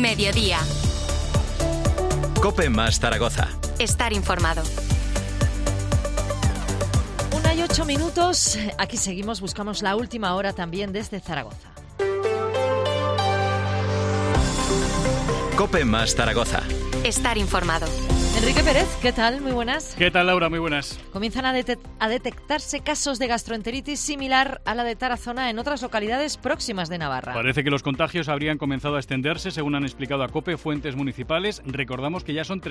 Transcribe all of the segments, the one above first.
Mediodía. COPE más Zaragoza. Estar informado. 1:08. Aquí seguimos, buscamos la última hora también desde Zaragoza. COPE más Zaragoza. Estar informado. Enrique Pérez, ¿qué tal? Muy buenas. ¿Qué tal, Laura? Muy buenas. Comienzan a detectarse casos de gastroenteritis similar a la de Tarazona en otras localidades próximas de Navarra. Parece que los contagios habrían comenzado a extenderse, según han explicado a COPE fuentes municipales. Recordamos que ya son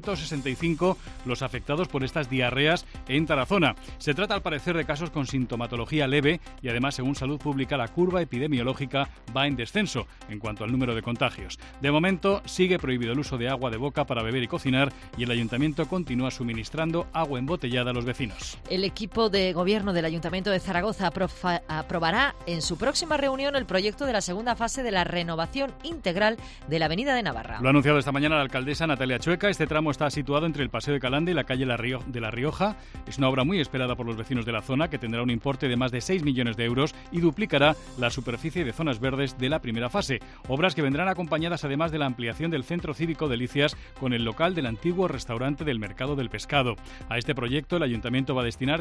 365 los afectados por estas diarreas en Tarazona. Se trata, al parecer, de casos con sintomatología leve y, además, según Salud Pública, la curva epidemiológica va en descenso en cuanto al número de contagios. De momento, sigue prohibido el uso de agua de boca para beber y cocinar, y el Ayuntamiento continúa suministrando agua embotellada a los vecinos. El equipo de gobierno del Ayuntamiento de Zaragoza aprobará en su próxima reunión el proyecto de la segunda fase de la renovación integral de la Avenida de Navarra. Lo ha anunciado esta mañana la alcaldesa Natalia Chueca. Este tramo está situado entre el Paseo de Calanda y la calle de La Rioja. Es una obra muy esperada por los vecinos de la zona, que tendrá un importe de más de 6 millones de euros y duplicará la superficie de zonas verdes de la primera fase. Obras que vendrán acompañadas, además, de la ampliación del Centro Cívico Delicias con el local del antiguo restaurante del Mercado del Pescado. A este proyecto el Ayuntamiento va a destinar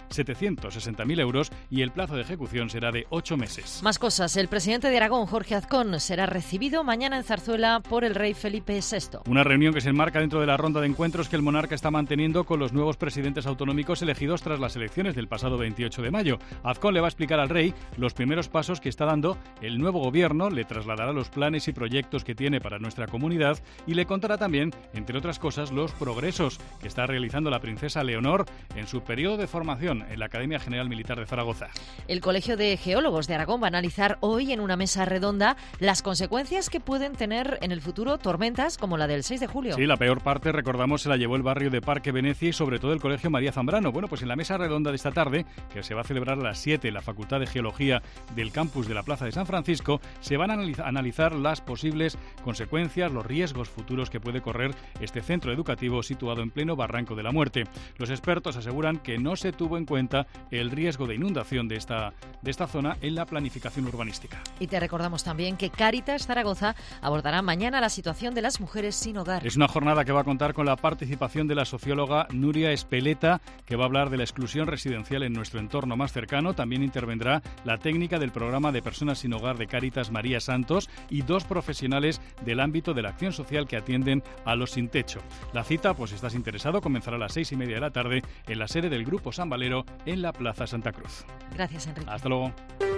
760.000 euros y el plazo de ejecución será de 8 meses. Más cosas. El presidente de Aragón, Jorge Azcón, será recibido mañana en Zarzuela por el rey Felipe VI. Una reunión que se enmarca dentro de la ronda de encuentros que el monarca está manteniendo con los nuevos presidentes autonómicos elegidos tras las elecciones del pasado 28 de mayo. Azcón le va a explicar al rey los primeros pasos que está dando el nuevo gobierno, le trasladará los planes y proyectos que tiene para nuestra comunidad y le contará también, entre otras cosas, los progresos que está realizando la princesa Leonor en su periodo de formación en la Academia General Militar de Zaragoza. El Colegio de Geólogos de Aragón va a analizar hoy en una mesa redonda las consecuencias que pueden tener en el futuro tormentas como la del 6 de julio. Sí, la peor parte, recordamos, se la llevó el barrio de Parque Venecia y sobre todo el Colegio María Zambrano. Bueno, pues en la mesa redonda de esta tarde, que se va a celebrar a las 7 en la Facultad de Geología del campus de la Plaza de San Francisco, se van a analizar las posibles consecuencias, los riesgos futuros que puede correr este centro educativo situado en pleno Barranco de la Muerte. Los expertos aseguran que no se tuvo en cuenta el riesgo de inundación de esta zona en la planificación urbanística. Y te recordamos también que Cáritas Zaragoza abordará mañana la situación de las mujeres sin hogar. Es una jornada que va a contar con la participación de la socióloga Nuria Espeleta, que va a hablar de la exclusión residencial en nuestro entorno más cercano. También intervendrá la técnica del programa de personas sin hogar de Cáritas, María Santos, y 2 profesionales del ámbito de la acción social que atienden a los sin techo. La cita, pues si estás interesado, comenzará a las 6:30 de la tarde en la sede del Grupo San Valero en la Plaza Santa Cruz. Gracias, Enrique. Hasta luego.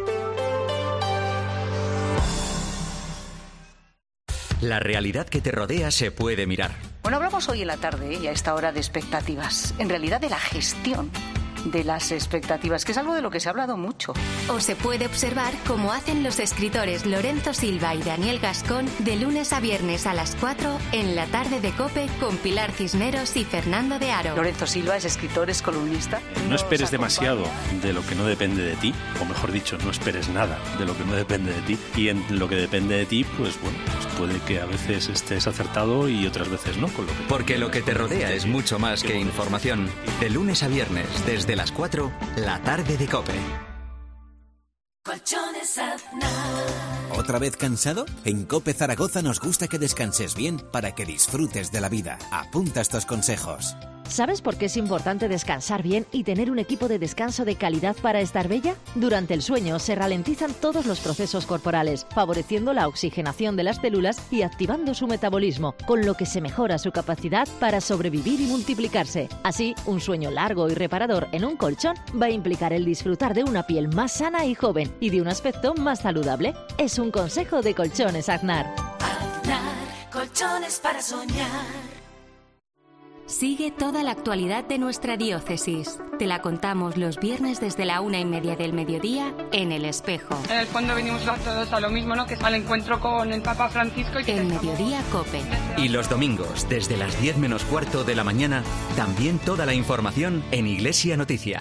La realidad que te rodea se puede mirar. Bueno, hablamos hoy en la tarde y a esta hora de expectativas. En realidad de la gestión de las expectativas, que es algo de lo que se ha hablado mucho. O se puede observar cómo hacen los escritores Lorenzo Silva y Daniel Gascón de lunes a viernes a las 4 en la tarde de COPE con Pilar Cisneros y Fernando de Aro. Lorenzo Silva es escritor, es columnista. No esperes demasiado de lo que no depende de ti, o mejor dicho, no esperes nada de lo que no depende de ti. Y en lo que depende de ti, pues bueno, pues puede que a veces estés acertado y otras veces no. Porque lo que te rodea es mucho más que información. De lunes a viernes, desde las 4, la tarde de COPE. Colchones Aznar. ¿Otra vez cansado? En COPE Zaragoza nos gusta que descanses bien para que disfrutes de la vida. Apunta estos consejos. ¿Sabes por qué es importante descansar bien y tener un equipo de descanso de calidad para estar bella? Durante el sueño se ralentizan todos los procesos corporales, favoreciendo la oxigenación de las células y activando su metabolismo, con lo que se mejora su capacidad para sobrevivir y multiplicarse. Así, un sueño largo y reparador en un colchón va a implicar el disfrutar de una piel más sana y joven y de un aspecto más saludable. Es un consejo de Colchones Aznar. Aznar, colchones para soñar. Sigue toda la actualidad de nuestra diócesis. Te la contamos los viernes desde la 1:30 del mediodía en El Espejo. En el fondo venimos todos a lo mismo, ¿no? Que es al encuentro con el Papa Francisco. Y en Mediodía COPE. Y los domingos, desde las 10 menos cuarto de la mañana, también toda la información en Iglesia Noticia.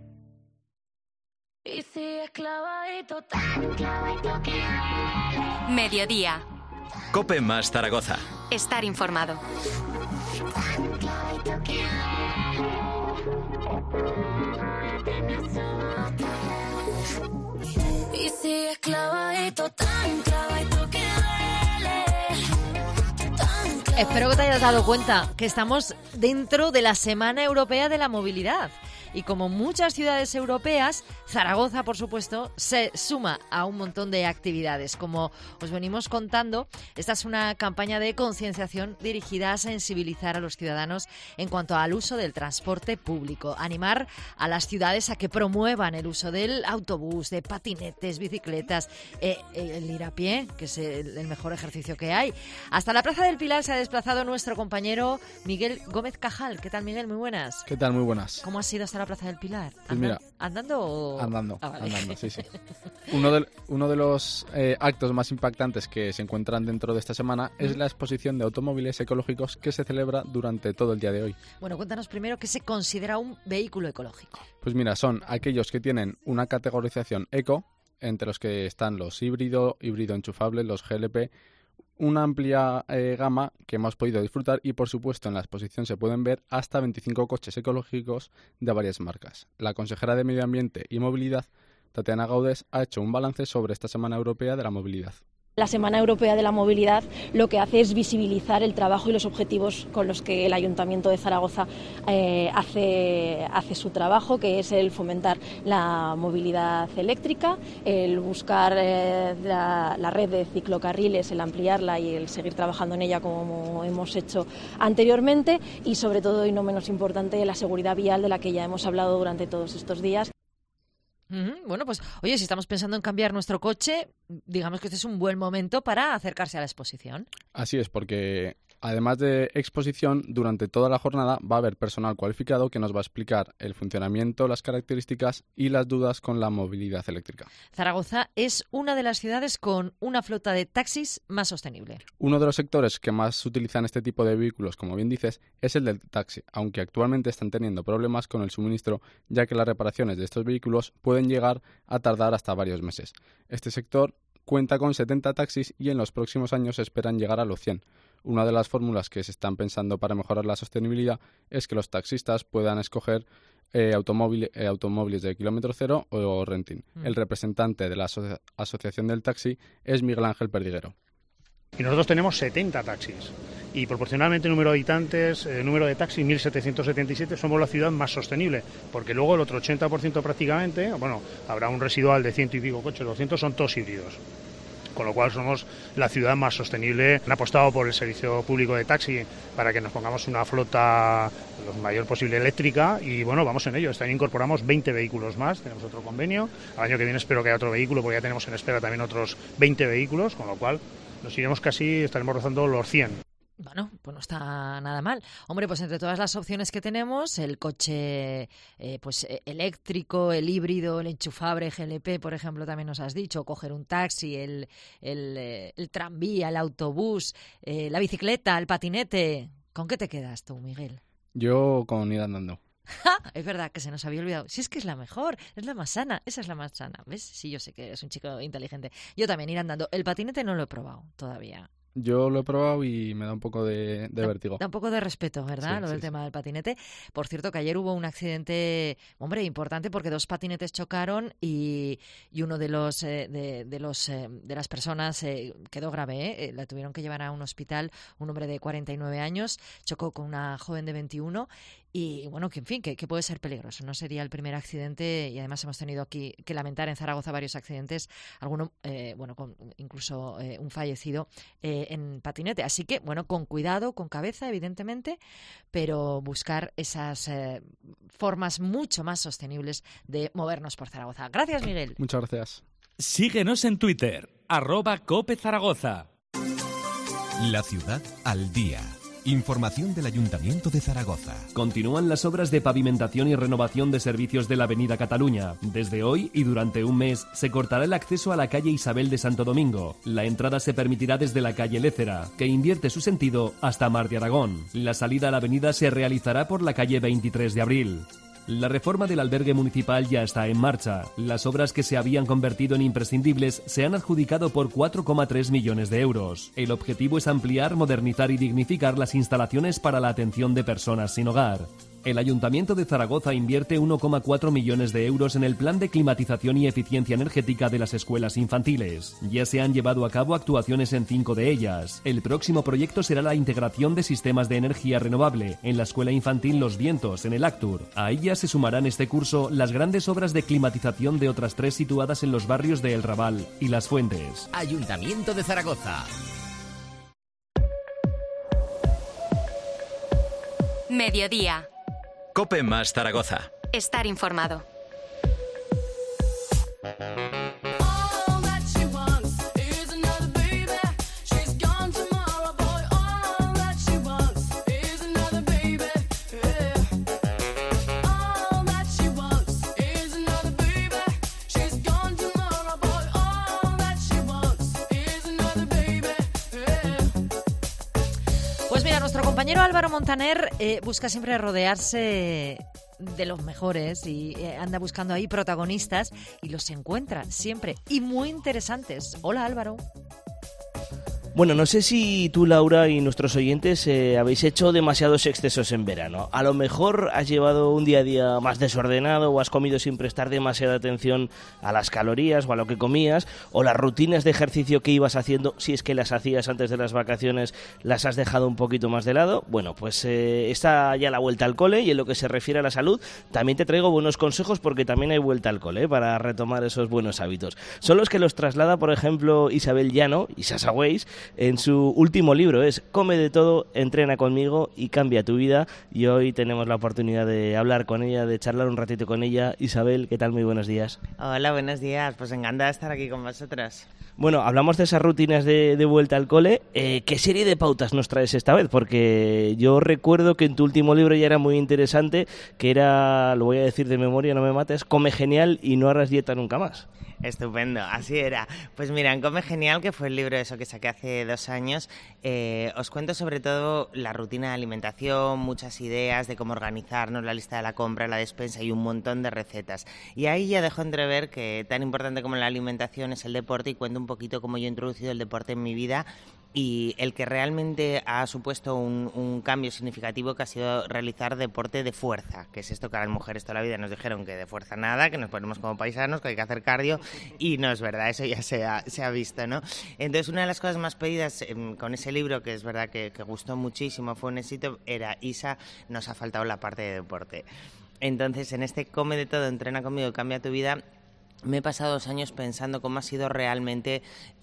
Mediodía. COPE más Zaragoza. Estar informado. Y si es clavadito, tan clavadito que duele. Espero que te hayas dado cuenta que estamos dentro de la Semana Europea de la Movilidad. Y como muchas ciudades europeas, Zaragoza, por supuesto, se suma a un montón de actividades. Como os venimos contando, esta es una campaña de concienciación dirigida a sensibilizar a los ciudadanos en cuanto al uso del transporte público. Animar a las ciudades a que promuevan el uso del autobús, de patinetes, bicicletas, el ir a pie, que es el mejor ejercicio que hay. Hasta la Plaza del Pilar se ha desplazado nuestro compañero Miguel Gómez Cajal. ¿Qué tal, Miguel? Muy buenas. ¿Qué tal? Muy buenas. ¿Cómo has ido hasta la Plaza del Pilar? Pues mira, ¿Andando o...? Andando, vale. andando, sí. Uno de los actos más impactantes que se encuentran dentro de esta semana es la exposición de automóviles ecológicos que se celebra durante todo el día de hoy. Bueno, cuéntanos primero qué se considera un vehículo ecológico. Pues mira, son aquellos que tienen una categorización eco, entre los que están los híbrido enchufable, los GLP, una amplia gama que hemos podido disfrutar y, por supuesto, en la exposición se pueden ver hasta 25 coches ecológicos de varias marcas. La consejera de Medio Ambiente y Movilidad, Tatiana Gaudés, ha hecho un balance sobre esta Semana Europea de la Movilidad. La Semana Europea de la Movilidad lo que hace es visibilizar el trabajo y los objetivos con los que el Ayuntamiento de Zaragoza hace su trabajo, que es el fomentar la movilidad eléctrica, el buscar la red de ciclocarriles, el ampliarla y el seguir trabajando en ella como hemos hecho anteriormente y, sobre todo y no menos importante, la seguridad vial, de la que ya hemos hablado durante todos estos días. Bueno, pues oye, si estamos pensando en cambiar nuestro coche, digamos que este es un buen momento para acercarse a la exposición. Así es, porque además de exposición, durante toda la jornada va a haber personal cualificado que nos va a explicar el funcionamiento, las características y las dudas con la movilidad eléctrica. Zaragoza es una de las ciudades con una flota de taxis más sostenible. Uno de los sectores que más utilizan este tipo de vehículos, como bien dices, es el del taxi, aunque actualmente están teniendo problemas con el suministro, ya que las reparaciones de estos vehículos pueden llegar a tardar hasta varios meses. Este sector cuenta con 70 taxis y en los próximos años esperan llegar a los 100. Una de las fórmulas que se están pensando para mejorar la sostenibilidad es que los taxistas puedan escoger automóviles de kilómetro cero o renting. El representante de la Asociación del Taxi es Miguel Ángel Perdiguero. Y nosotros tenemos 70 taxis y proporcionalmente el número de habitantes, el número de taxis, 1.777, somos la ciudad más sostenible, porque luego el otro 80% prácticamente, bueno, habrá un residual de 100 y pico coches, 200 son todos híbridos. Con lo cual somos la ciudad más sostenible. Han apostado por el servicio público de taxi para que nos pongamos una flota lo mayor posible eléctrica y bueno, vamos en ello. Este año incorporamos 20 vehículos más, tenemos otro convenio. Al año que viene espero que haya otro vehículo porque ya tenemos en espera también otros 20 vehículos, con lo cual nos iremos estaremos rozando los 100. Bueno, pues no está nada mal. Hombre, pues entre todas las opciones que tenemos, el coche eléctrico, el híbrido, el enchufable, GLP, por ejemplo, también nos has dicho, coger un taxi, el tranvía, el autobús, la bicicleta, el patinete. ¿Con qué te quedas tú, Miguel? Yo con ir andando. Es verdad que se nos había olvidado. Si es que es la mejor, es la más sana, esa es la más sana. ¿Ves? Sí, yo sé que eres un chico inteligente. Yo también ir andando. El patinete no lo he probado todavía. Yo lo he probado y me da un poco de vértigo. Da un poco de respeto, ¿verdad? Sí, del tema del patinete. Por cierto, que ayer hubo un accidente, importante, porque 2 patinetes chocaron y uno de las personas quedó grave. La tuvieron que llevar a un hospital. Un hombre de 49 años chocó con una joven de 21 y, bueno, que en fin, que puede ser peligroso. No sería el primer accidente y además hemos tenido aquí que lamentar en Zaragoza varios accidentes, alguno, con incluso un fallecido en patinete. Así que, bueno, con cuidado, con cabeza, evidentemente, pero buscar esas formas mucho más sostenibles de movernos por Zaragoza. Gracias, Miguel. Muchas gracias. Síguenos en Twitter, @CopeZaragoza. La ciudad al día. Información del Ayuntamiento de Zaragoza. Continúan las obras de pavimentación y renovación de servicios de la Avenida Cataluña. Desde hoy y durante un mes se cortará el acceso a la calle Isabel de Santo Domingo. La entrada se permitirá desde la calle Lécera, que invierte su sentido hasta Mar de Aragón. La salida a la avenida se realizará por la calle 23 de Abril. La reforma del albergue municipal ya está en marcha. Las obras que se habían convertido en imprescindibles se han adjudicado por 4,3 millones de euros. El objetivo es ampliar, modernizar y dignificar las instalaciones para la atención de personas sin hogar. El Ayuntamiento de Zaragoza invierte 1,4 millones de euros en el plan de climatización y eficiencia energética de las escuelas infantiles. Ya se han llevado a cabo actuaciones en 5 de ellas. El próximo proyecto será la integración de sistemas de energía renovable en la escuela infantil Los Vientos, en el Actur. A ella se sumarán este curso las grandes obras de climatización de otras 3 situadas en los barrios de El Raval y Las Fuentes. Ayuntamiento de Zaragoza. Mediodía. COPE más Zaragoza. Estar informado. Nuestro compañero Álvaro Montaner busca siempre rodearse de los mejores y anda buscando ahí protagonistas y los encuentra siempre y muy interesantes. Hola, Álvaro. Bueno, no sé si tú, Laura, y nuestros oyentes habéis hecho demasiados excesos en verano. A lo mejor has llevado un día a día más desordenado o has comido sin prestar demasiada atención a las calorías o a lo que comías, o las rutinas de ejercicio que ibas haciendo, si es que las hacías antes de las vacaciones, las has dejado un poquito más de lado. Bueno, pues está ya la vuelta al cole y en lo que se refiere a la salud también te traigo buenos consejos porque también hay vuelta al cole para retomar esos buenos hábitos. Son los que los traslada, por ejemplo, Isabel Llano y Sasha Weiss en su último libro. Es Come de todo, entrena conmigo y cambia tu vida. Y hoy tenemos la oportunidad de hablar con ella, de charlar un ratito con ella. Isabel, ¿qué tal? Muy buenos días. Hola, buenos días. Pues encantada de estar aquí con vosotras. Bueno, hablamos de esas rutinas de vuelta al cole. ¿Qué serie de pautas nos traes esta vez? Porque yo recuerdo que en tu último libro ya era muy interesante, que era, lo voy a decir de memoria, no me mates, come genial y no harás dieta nunca más. Estupendo, así era. Pues mira, en Come Genial, que fue el libro eso que saqué hace 2 años, os cuento sobre todo la rutina de alimentación, muchas ideas de cómo organizarnos, la lista de la compra, la despensa y un montón de recetas. Y ahí ya dejo entrever que tan importante como la alimentación es el deporte y cuento un poquito cómo yo he introducido el deporte en mi vida y el que realmente ha supuesto un cambio significativo que ha sido realizar deporte de fuerza, que es esto que a las mujeres toda la vida nos dijeron que de fuerza nada, que nos ponemos como paisanos, que hay que hacer cardio, y no es verdad, eso ya se ha visto, ¿no? Entonces, una de las cosas más pedidas con ese libro, que es verdad que gustó muchísimo, fue un éxito, era Isa, nos ha faltado la parte de deporte. Entonces, en este Come de todo, entrena conmigo, cambia tu vida, me he pasado 2 años pensando cómo ha sido realmente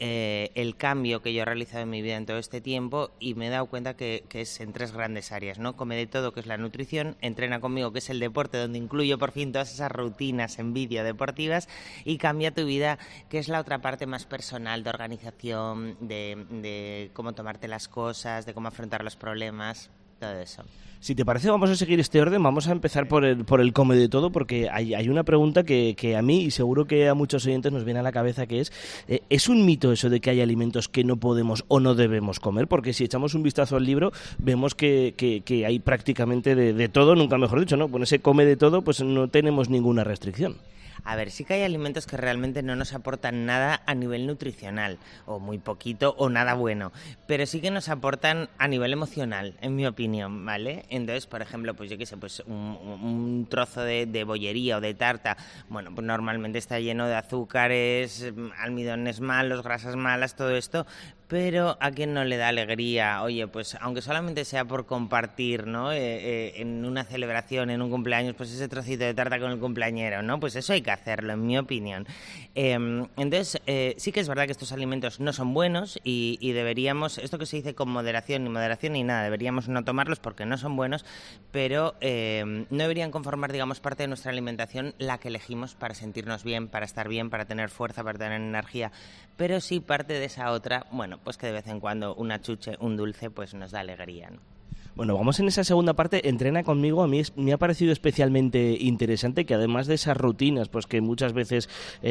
el cambio que yo he realizado en mi vida en todo este tiempo y me he dado cuenta que es en 3 grandes áreas, ¿no? Come de todo, que es la nutrición, entrena conmigo, que es el deporte, donde incluyo por fin todas esas rutinas en vídeo deportivas, y cambia tu vida, que es la otra parte más personal, de organización, de cómo tomarte las cosas, de cómo afrontar los problemas, todo eso. Si te parece, vamos a seguir este orden. Vamos a empezar por el come de todo, porque hay una pregunta que a mí y seguro que a muchos oyentes nos viene a la cabeza, que ¿es un mito eso de que hay alimentos que no podemos o no debemos comer? Porque si echamos un vistazo al libro, vemos que hay prácticamente de todo, nunca mejor dicho, ¿no? Con ese come de todo, pues no tenemos ninguna restricción. A ver, sí que hay alimentos que realmente no nos aportan nada a nivel nutricional, o muy poquito, o nada bueno, pero sí que nos aportan a nivel emocional, en mi opinión, ¿vale? Entonces, por ejemplo, pues yo qué sé, pues un trozo de bollería o de tarta, bueno, pues normalmente está lleno de azúcares, almidones malos, grasas malas, todo esto, pero a quien no le da alegría, oye, pues aunque solamente sea por compartir, ¿no? En una celebración, en un cumpleaños, pues ese trocito de tarta con el cumpleañero, ¿no? Pues eso hay que hacerlo, en mi opinión. Entonces, sí que es verdad que estos alimentos no son buenos y deberíamos, esto que se dice con moderación, ni nada, deberíamos no tomarlos porque no son buenos, pero no deberían conformar, digamos, parte de nuestra alimentación la que elegimos para sentirnos bien, para estar bien, para tener fuerza, para tener energía, pero sí parte de esa otra, bueno, pues que de vez en cuando una chuche, un dulce, pues nos da alegría, ¿no? Bueno, vamos en esa segunda parte, entrena conmigo. A mí me ha parecido especialmente interesante que además de esas rutinas, pues que muchas veces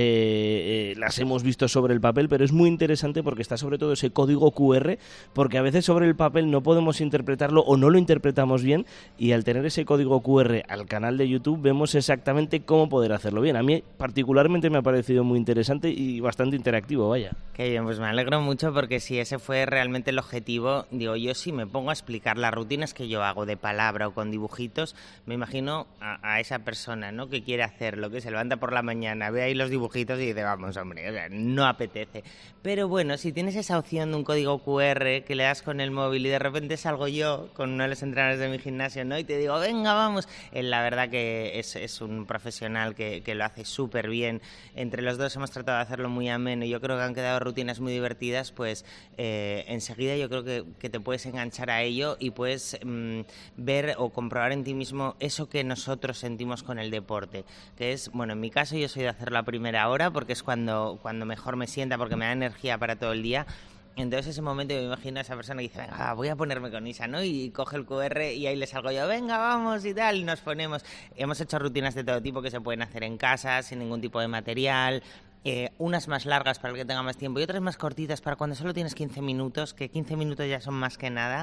las hemos visto sobre el papel, pero es muy interesante porque está sobre todo ese código QR, porque a veces sobre el papel no podemos interpretarlo o no lo interpretamos bien, y al tener ese código QR al canal de YouTube vemos exactamente cómo poder hacerlo bien. A mí particularmente me ha parecido muy interesante y bastante interactivo, vaya. Qué bien, pues me alegro mucho porque si ese fue realmente el objetivo, digo, yo si me pongo a explicar la rutina rutinas que yo hago de palabra o con dibujitos, me imagino a esa persona, ¿no?, que quiere hacerlo, que se levanta por la mañana, ve ahí los dibujitos y dice, vamos, hombre, o sea, no apetece. Pero bueno, si tienes esa opción de un código QR que le das con el móvil y de repente salgo yo con uno de los entrenadores de mi gimnasio, ¿no?, y te digo, venga, vamos, la verdad que es un profesional que lo hace súper bien. Entre los dos hemos tratado de hacerlo muy ameno y yo creo que han quedado rutinas muy divertidas, pues enseguida yo creo que te puedes enganchar a ello y puedes ver o comprobar en ti mismo eso que nosotros sentimos con el deporte, que es, bueno, en mi caso yo soy de hacerlo a primera hora porque es cuando mejor me sienta, porque me da energía para todo el día. Entonces ese momento me imagino a esa persona que dice, venga, voy a ponerme con Isa, ¿no? Y coge el QR y ahí le salgo yo, venga, vamos y tal, y nos ponemos. Hemos hecho rutinas de todo tipo que se pueden hacer en casa, sin ningún tipo de material. Unas más largas para el que tenga más tiempo y otras más cortitas para cuando solo tienes 15 minutos, que 15 minutos ya son más que nada.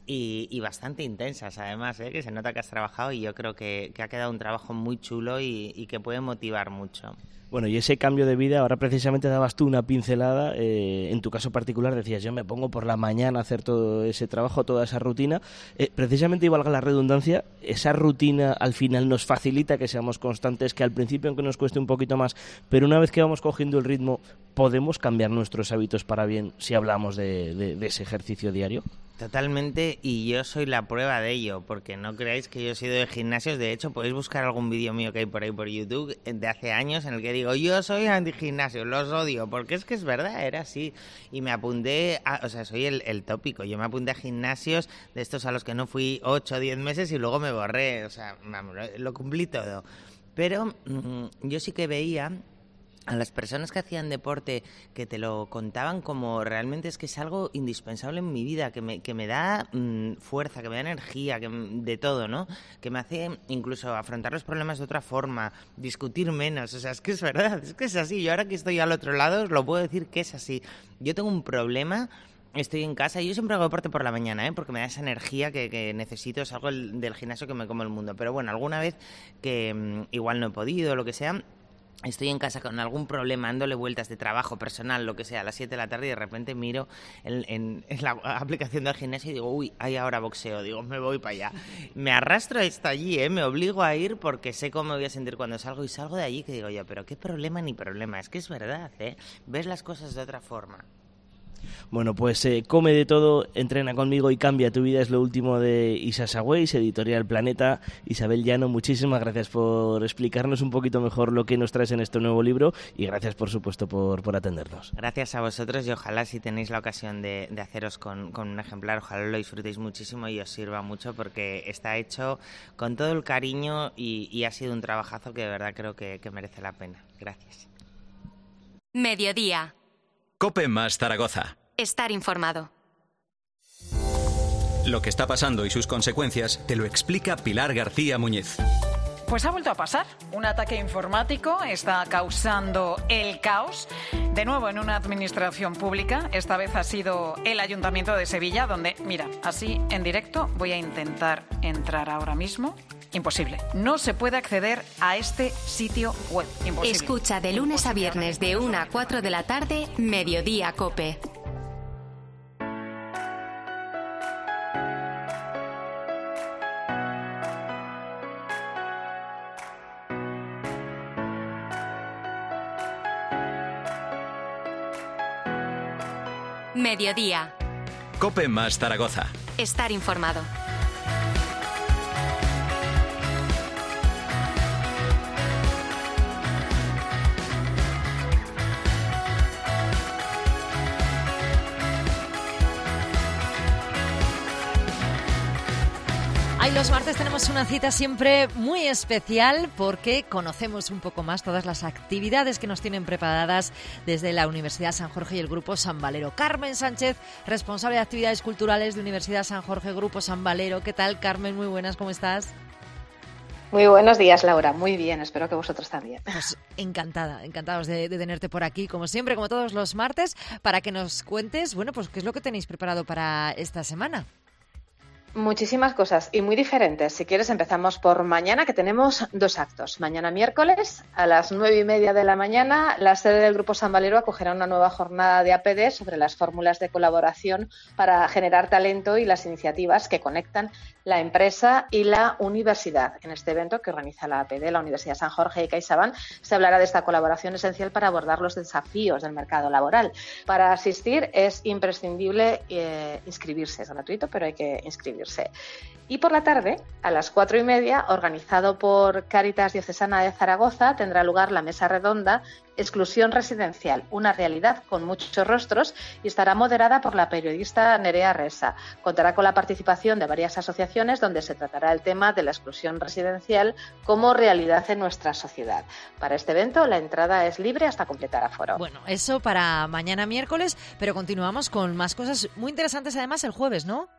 Y bastante intensas además, que se nota que has trabajado y yo creo que ha quedado un trabajo muy chulo y que puede motivar mucho. Bueno, y ese cambio de vida, ahora precisamente dabas tú una pincelada, en tu caso particular decías, yo me pongo por la mañana a hacer todo ese trabajo, toda esa rutina, precisamente, y valga la redundancia, esa rutina al final nos facilita que seamos constantes, que al principio aunque nos cueste un poquito más, pero una vez que vamos cogiendo el ritmo, podemos cambiar nuestros hábitos para bien si hablamos de ese ejercicio diario. Totalmente, y yo soy la prueba de ello, porque no creáis que yo he sido de gimnasios. De hecho, podéis buscar algún vídeo mío que hay por ahí por YouTube de hace años en el que digo, yo soy anti-gimnasio, los odio, porque es que es verdad, era así. Y me apunté, o sea, soy el tópico, yo me apunté a gimnasios de estos a los que no fui 8 o 10 meses y luego me borré, o sea, lo cumplí todo. Pero yo sí que veía a las personas que hacían deporte, que te lo contaban como realmente es que es algo indispensable en mi vida, que me da fuerza, que me da energía, de todo, ¿no? Que me hace incluso afrontar los problemas de otra forma, discutir menos, o sea, es que es verdad, es que es así. Yo ahora que estoy al otro lado os lo puedo decir que es así. Yo tengo un problema, estoy en casa y yo siempre hago deporte por la mañana, porque me da esa energía que necesito, es algo del gimnasio que me come el mundo. Pero bueno, alguna vez que igual no he podido, lo que sea, estoy en casa con algún problema, dándole vueltas de trabajo personal, lo que sea, a las 7 de la tarde y de repente miro en la aplicación del gimnasio y digo, uy, hay ahora boxeo, digo, me voy para allá. Me arrastro hasta allí, me obligo a ir porque sé cómo me voy a sentir cuando salgo y salgo de allí que digo yo, pero qué problema ni problema, es que es verdad, ves las cosas de otra forma. Bueno, pues come de todo, entrena conmigo y cambia tu vida, es lo último de Isa Sagüeis, editorial Planeta. Isabel Llano, muchísimas gracias por explicarnos un poquito mejor lo que nos traes en este nuevo libro y gracias, por supuesto, por atendernos. Gracias a vosotros y ojalá si tenéis la ocasión de haceros con un ejemplar, ojalá lo disfrutéis muchísimo y os sirva mucho porque está hecho con todo el cariño y ha sido un trabajazo que de verdad creo que merece la pena. Gracias. Mediodía. COPE más Zaragoza. Estar informado. Lo que está pasando y sus consecuencias te lo explica Pilar García Muñiz. Pues ha vuelto a pasar. Un ataque informático está causando el caos. De nuevo en una administración pública. Esta vez ha sido el Ayuntamiento de Sevilla, donde, mira, así en directo voy a intentar entrar ahora mismo. Imposible. No se puede acceder a este sitio web. Imposible. Escucha de lunes a viernes de 1 a 4 de la tarde, Mediodía COPE. Mediodía. COPE más Zaragoza. Estar informado. Los martes tenemos una cita siempre muy especial porque conocemos un poco más todas las actividades que nos tienen preparadas desde la Universidad San Jorge y el Grupo San Valero. Carmen Sánchez, responsable de actividades culturales de Universidad San Jorge, Grupo San Valero. ¿Qué tal, Carmen? Muy buenas, ¿cómo estás? Muy buenos días, Laura. Muy bien, espero que vosotros también. Pues encantados de tenerte por aquí, como siempre, como todos los martes, para que nos cuentes, bueno, pues qué es lo que tenéis preparado para esta semana. Muchísimas cosas y muy diferentes. Si quieres empezamos por mañana, que tenemos 2 actos. Mañana miércoles a las 9:30 de la mañana la sede del Grupo San Valero acogerá una nueva jornada de APD sobre las fórmulas de colaboración para generar talento y las iniciativas que conectan la empresa y la universidad. En este evento que organiza la APD, la Universidad San Jorge y CaixaBank, se hablará de esta colaboración esencial para abordar los desafíos del mercado laboral. Para asistir es imprescindible inscribirse. Es gratuito, pero hay que inscribirse. Y por la tarde, a las 4:30, organizado por Cáritas Diocesana de Zaragoza, tendrá lugar la mesa redonda Exclusión Residencial, una realidad con muchos rostros, y estará moderada por la periodista Nerea Resa. Contará con la participación de varias asociaciones donde se tratará el tema de la exclusión residencial como realidad en nuestra sociedad. Para este evento la entrada es libre hasta completar aforo. Bueno, eso para mañana miércoles, pero continuamos con más cosas muy interesantes además el jueves, ¿no?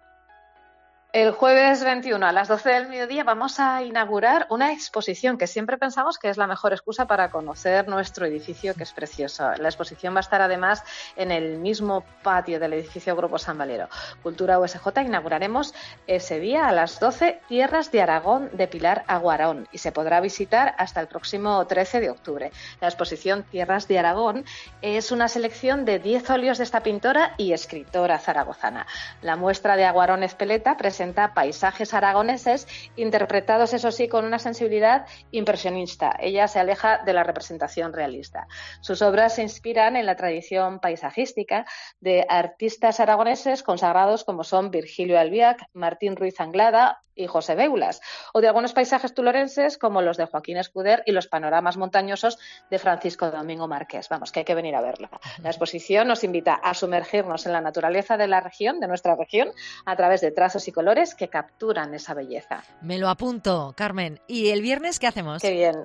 El jueves 21 a las 12 del mediodía vamos a inaugurar una exposición que siempre pensamos que es la mejor excusa para conocer nuestro edificio, que es precioso. La exposición va a estar además en el mismo patio del edificio Grupo San Valero. Cultura USJ inauguraremos ese día a las 12 Tierras de Aragón de Pilar Aguarón y se podrá visitar hasta el próximo 13 de octubre. La exposición Tierras de Aragón es una selección de 10 óleos de esta pintora y escritora zaragozana. La muestra de Aguarón Espeleta presenta paisajes aragoneses interpretados, eso sí, con una sensibilidad impresionista. Ella se aleja de la representación realista. Sus obras se inspiran en la tradición paisajística de artistas aragoneses consagrados como son Virgilio Albiac, Martín Ruiz Anglada y José Beulas, o de algunos paisajes tulurenses como los de Joaquín Escuder y los panoramas montañosos de Francisco Domingo Márquez. Vamos, que hay que venir a verla. La exposición nos invita a sumergirnos en la naturaleza de la región, de nuestra región, a través de trazos y colores que capturan esa belleza. Me lo apunto, Carmen. ¿Y el viernes qué hacemos? Qué bien.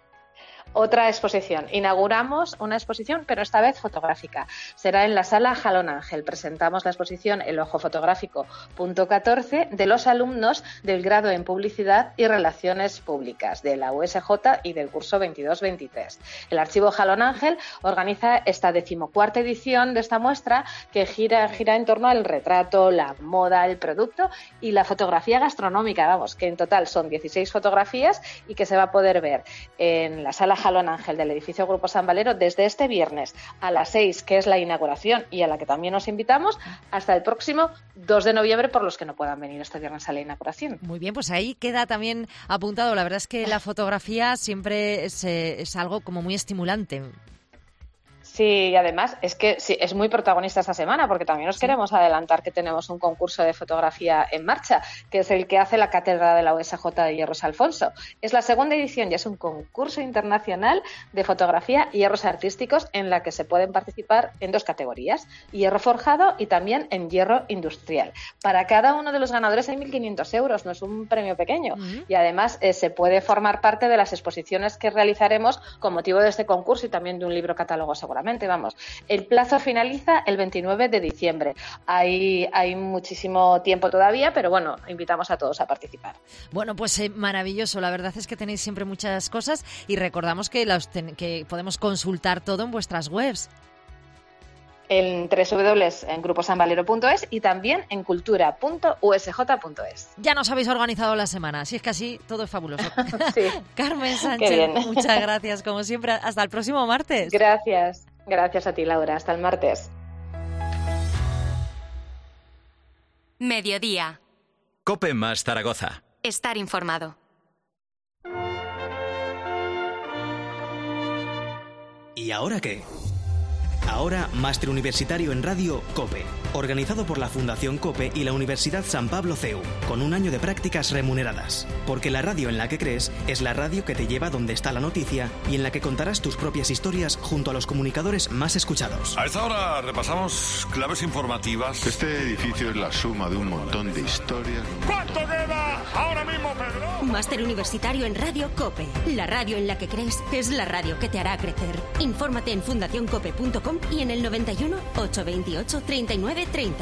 Otra exposición. Inauguramos una exposición, pero esta vez fotográfica. Será en la sala Jalón Ángel. Presentamos la exposición El Ojo Fotográfico .14 de los alumnos del grado en Publicidad y Relaciones Públicas de la USJ y del curso 22-23. El Archivo Jalón Ángel organiza esta 14ª edición de esta muestra que gira en torno al retrato, la moda, el producto y la fotografía gastronómica. Vamos, que en total son 16 fotografías y que se va a poder ver en la sala Jalón Ángel del edificio Grupo San Valero desde este viernes a las 6, que es la inauguración y a la que también os invitamos, hasta el próximo 2 de noviembre por los que no puedan venir este viernes a la inauguración. Muy bien, pues ahí queda también apuntado. La verdad es que la fotografía siempre es algo como muy estimulante. Sí, y además es que sí, es muy protagonista esta semana porque también os queremos adelantar que tenemos un concurso de fotografía en marcha, que es el que hace la Cátedra de la USJ de Hierros Alfonso. Es la 2ª edición y es un concurso internacional de fotografía y hierros artísticos en la que se pueden participar en 2 categorías, hierro forjado y también en hierro industrial. Para cada uno de los ganadores hay 1.500 euros, no es un premio pequeño. Y además se puede formar parte de las exposiciones que realizaremos con motivo de este concurso y también de un libro catálogo seguramente. Vamos, el plazo finaliza el 29 de diciembre. Hay muchísimo tiempo todavía, pero bueno, invitamos a todos a participar. Bueno, pues maravilloso. La verdad es que tenéis siempre muchas cosas y recordamos que podemos consultar todo en vuestras webs. En www.gruposanvalero.es y también en cultura.usj.es. Ya nos habéis organizado la semana, así es que así todo es fabuloso. Sí. Carmen Sánchez, muchas gracias, como siempre. Hasta el próximo martes. Gracias a ti, Laura. Hasta el martes. Mediodía. COPE más Zaragoza. Estar informado. ¿Y ahora qué? Ahora, Máster Universitario en Radio COPE, organizado por la Fundación COPE y la Universidad San Pablo CEU, con un año de prácticas remuneradas. Porque la radio en la que crees es la radio que te lleva donde está la noticia y en la que contarás tus propias historias junto a los comunicadores más escuchados. A esta hora repasamos claves informativas. Este edificio es la suma de un montón de historias. ¿Cuánto queda ahora mismo, Pedro? Máster Universitario en Radio COPE. La radio en la que crees es la radio que te hará crecer. Infórmate en fundacioncope.com y en el 91 828 39 30.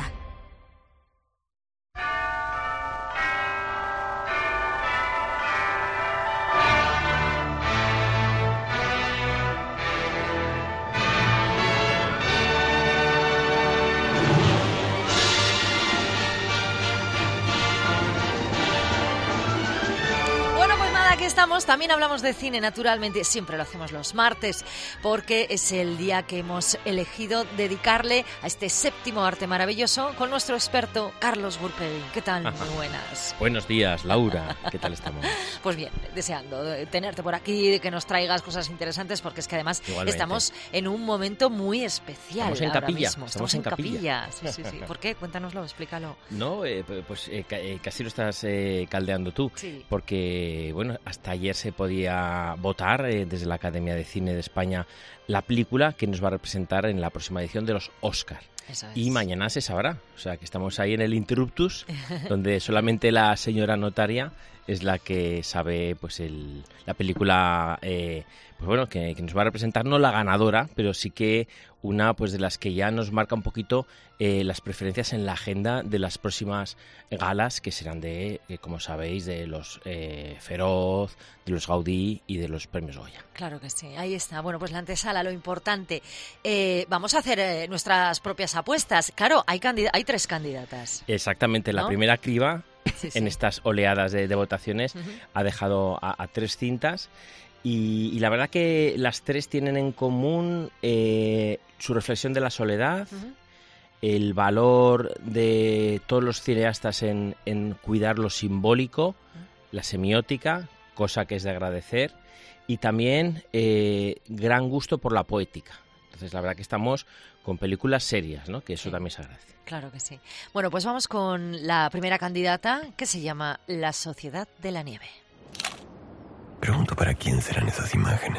estamos, también hablamos de cine, naturalmente, siempre lo hacemos los martes, porque es el día que hemos elegido dedicarle a este séptimo arte maravilloso con nuestro experto Carlos Gurpegui. ¿Qué tal? Muy buenas. Buenos días, Laura. ¿Qué tal estamos? Pues bien, deseando tenerte por aquí, que nos traigas cosas interesantes, porque es que además estamos en un momento muy especial. Estamos en ahora capilla. mismo. Estamos en capilla. Sí. ¿Por qué? Cuéntanoslo, explícalo. No, casi lo estás caldeando tú, porque bueno, hasta ayer se podía votar desde la Academia de Cine de España la película que nos va a representar en la próxima edición de los Oscar. Y mañana se sabrá, o sea que estamos ahí en el Interruptus, donde solamente la señora notaria es la que sabe pues la película pues bueno, que nos va a representar, no la ganadora, pero sí que una pues de las que ya nos marca un poquito las preferencias en la agenda de las próximas galas, que serán de, como sabéis, de los Feroz, de los Gaudí y de los premios Goya. Claro que sí, ahí está. Bueno, pues la antesala, lo importante. Vamos a hacer nuestras propias apuestas. Claro, hay 3 candidatas. Exactamente, ¿no? La primera criba Sí. en estas oleadas de votaciones ha dejado a 3 cintas. Y la verdad que las 3 tienen en común su reflexión de la soledad, el valor de todos los cineastas en cuidar lo simbólico, la semiótica, cosa que es de agradecer, y también gran gusto por la poética. Entonces, la verdad que estamos con películas serias, ¿no? Que eso también se agradece. Claro que sí. Bueno, pues vamos con la primera candidata, que se llama La Sociedad de la Nieve. Pregunto para quién serán esas imágenes.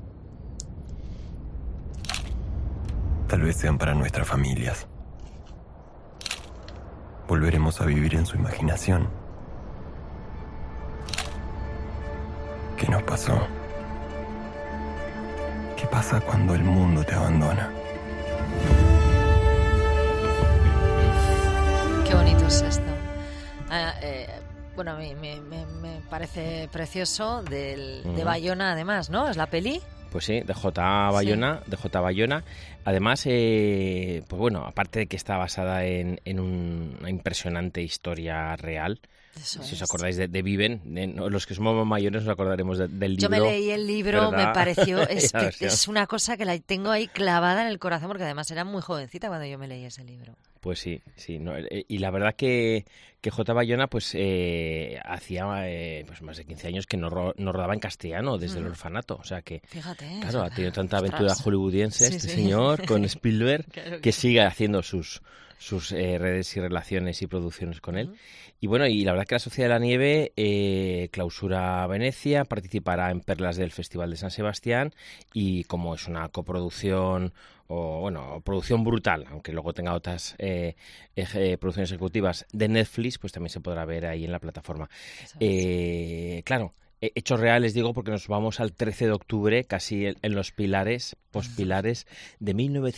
Tal vez sean para nuestras familias. Volveremos a vivir en su imaginación. ¿Qué nos pasó? ¿Qué pasa cuando el mundo te abandona? Qué bonito es esto. Bueno, a mí me parece precioso, de Bayona además, ¿no? ¿Es la peli? Pues sí, de J. Bayona. Además, pues bueno, aparte de que está basada en una impresionante historia real. Eso si os acordáis de Viven, los que somos más mayores nos acordaremos del libro. Yo me leí el libro, ¿verdad? me pareció es una cosa que la tengo ahí clavada en el corazón, porque además era muy jovencita cuando yo me leí ese libro. Pues sí, no, y la verdad que J. Bayona pues hacía pues más de 15 años que no rodaba en castellano desde el orfanato, o sea que fíjate, claro, ha tenido tanta aventura hollywoodiense señor con Spielberg, claro que sigue haciendo sus redes y relaciones y producciones con él. Y bueno, y la verdad que la Sociedad de la Nieve clausura Venecia, participará en Perlas del Festival de San Sebastián, y como es una coproducción producción brutal, aunque luego tenga otras producciones ejecutivas de Netflix, pues también se podrá ver ahí en la plataforma. Claro, hechos reales digo porque nos vamos al 13 de octubre, casi en los pospilares de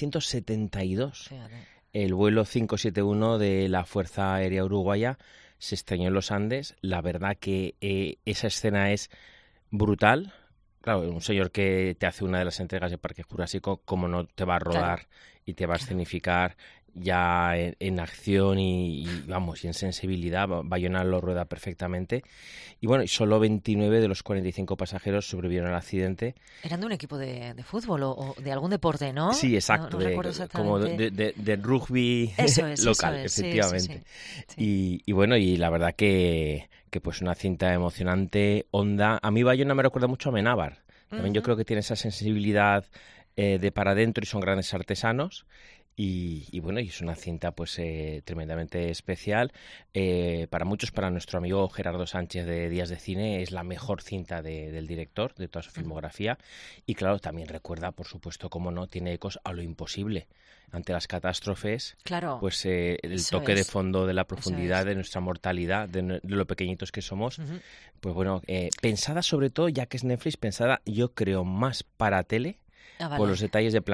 1972. El vuelo 571 de la Fuerza Aérea Uruguaya se estrelló en los Andes. La verdad que esa escena es brutal. Claro, un señor que te hace una de las entregas de Parque Jurásico, como no te va a rodar y te va a escenificar ya en acción y en sensibilidad. Bayona lo rueda perfectamente. Y bueno, solo 29 de los 45 pasajeros sobrevivieron al accidente. Eran de un equipo de fútbol o de algún deporte, ¿no? Sí, exacto. No recuerdo exactamente. Como de rugby local, efectivamente. Sí. Y bueno, y la verdad que pues una cinta emocionante, honda. A mí Bayona me recuerda mucho a Amenábar. También yo creo que tiene esa sensibilidad de para adentro, y son grandes artesanos. Y bueno, y es una cinta pues tremendamente especial. Para muchos, para nuestro amigo Gerardo Sánchez de Días de Cine, es la mejor cinta del director, de toda su filmografía. Y claro, también recuerda, por supuesto, cómo no, tiene ecos a Lo Imposible. Ante las catástrofes, pues el toque de fondo de la profundidad de nuestra mortalidad, de lo pequeñitos que somos, pues bueno, pensada sobre todo, ya que es Netflix, pensada yo creo más para tele, por los detalles de plano,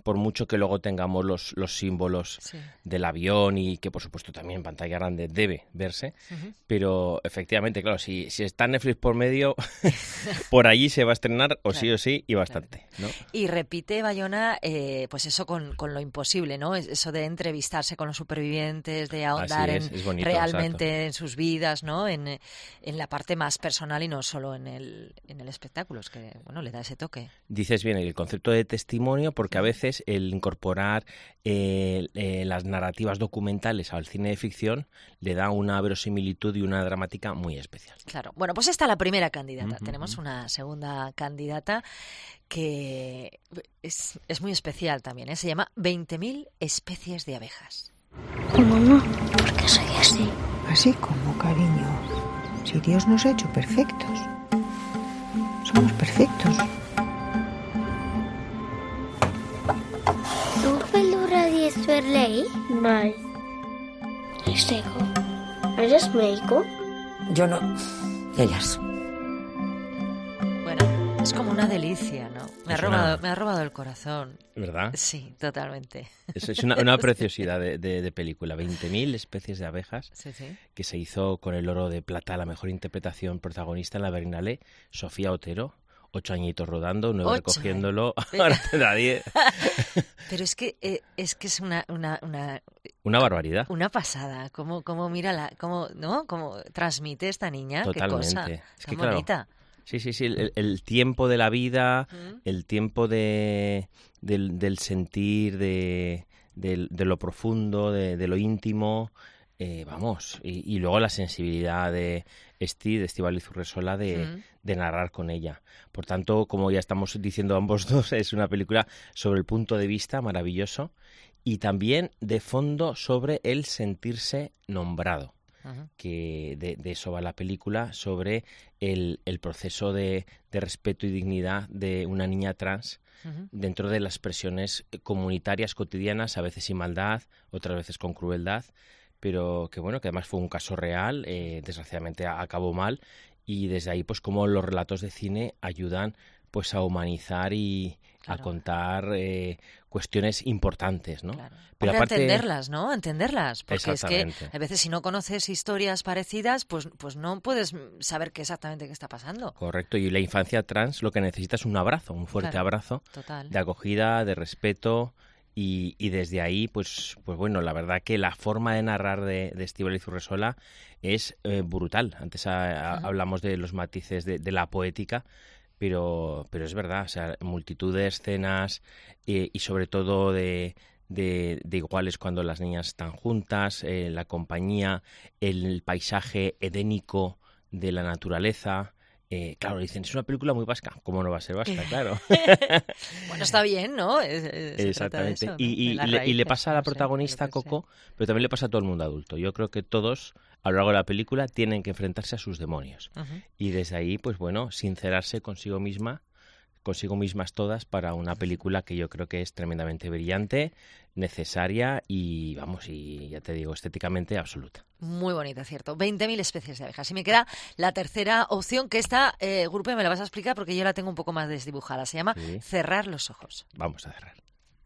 por mucho que luego tengamos los símbolos del avión y que por supuesto también en pantalla grande debe verse, pero efectivamente, claro, si está Netflix por medio, por allí se va a estrenar o sí y bastante, ¿no? Y repite Bayona, pues eso con lo imposible, ¿no? Eso de entrevistarse con los supervivientes, de ahondar es bonito, realmente en sus vidas, ¿no? En la parte más personal y no solo en el espectáculo, es que, bueno, le da ese toque. Dices bien, el concepto de testimonio, porque a veces el incorporar las narrativas documentales al cine de ficción le da una verosimilitud y una dramática muy especial. Claro. Bueno, pues esta es la primera candidata. Tenemos una segunda candidata que es muy especial también, ¿eh? Se llama 20.000 especies de abejas. Mamá, ¿por qué soy así? Así como, cariño. Si Dios nos ha hecho perfectos. Somos perfectos. Tu pelo radies verlei? Mai. I seco. ¿Eres médico? Yo no. Ellas. Bueno, es como una delicia, ¿no? Me ha robado el corazón. ¿Verdad? Sí, totalmente. Es una preciosidad de película. 20.000 especies de abejas, que se hizo con el Oro de Plata, la mejor interpretación protagonista en la Berlinale, Sofía Otero. 8 añitos rodando, 9 recogiéndolo, ahora te da 10. Pero es que es una barbaridad. Una pasada. Cómo mira cómo transmite esta niña. Totalmente. Qué cosa es que, tan bonita. Claro, sí, el tiempo de la vida, el tiempo del sentir, de lo profundo, de lo íntimo, y luego la sensibilidad de Estíbaliz Urresola de narrar con ella. Por tanto, como ya estamos diciendo ambos dos, es una película sobre el punto de vista maravilloso y también de fondo sobre el sentirse nombrado. Que de eso va la película, sobre el proceso de respeto y dignidad de una niña trans dentro de las presiones comunitarias cotidianas, a veces sin maldad, otras veces con crueldad, pero que además fue un caso real, desgraciadamente acabó mal, y desde ahí pues como los relatos de cine ayudan pues a humanizar y a contar cuestiones importantes, ¿no? Claro. Pero aparte entenderlas, ¿no? Entenderlas, porque es que a veces si no conoces historias parecidas, pues no puedes saber exactamente qué está pasando. Correcto, y la infancia trans lo que necesita es un abrazo, un fuerte abrazo, de acogida, de respeto. Y desde ahí, pues bueno, la verdad que la forma de narrar de Estíbaliz Urresola es brutal. Antes hablamos de los matices de la poética, pero es verdad, o sea, multitud de escenas y sobre todo de iguales cuando las niñas están juntas, la compañía, el paisaje edénico de la naturaleza. Claro, dicen, es una película muy vasca. ¿Cómo no va a ser vasca? Claro. Bueno, está bien, ¿no? Exactamente. Eso, ¿no? Y le pasa a la protagonista, Coco, pero también le pasa a todo el mundo adulto. Yo creo que todos, a lo largo de la película, tienen que enfrentarse a sus demonios. Y desde ahí, pues bueno, sincerarse consigo mismas todas para una película que yo creo que es tremendamente brillante, necesaria y ya te digo, estéticamente absoluta. Muy bonita, cierto. 20.000 especies de abejas. Y me queda la tercera opción, que esta, Grupe, me la vas a explicar porque yo la tengo un poco más desdibujada. Se llama Cerrar los ojos. Vamos a cerrar.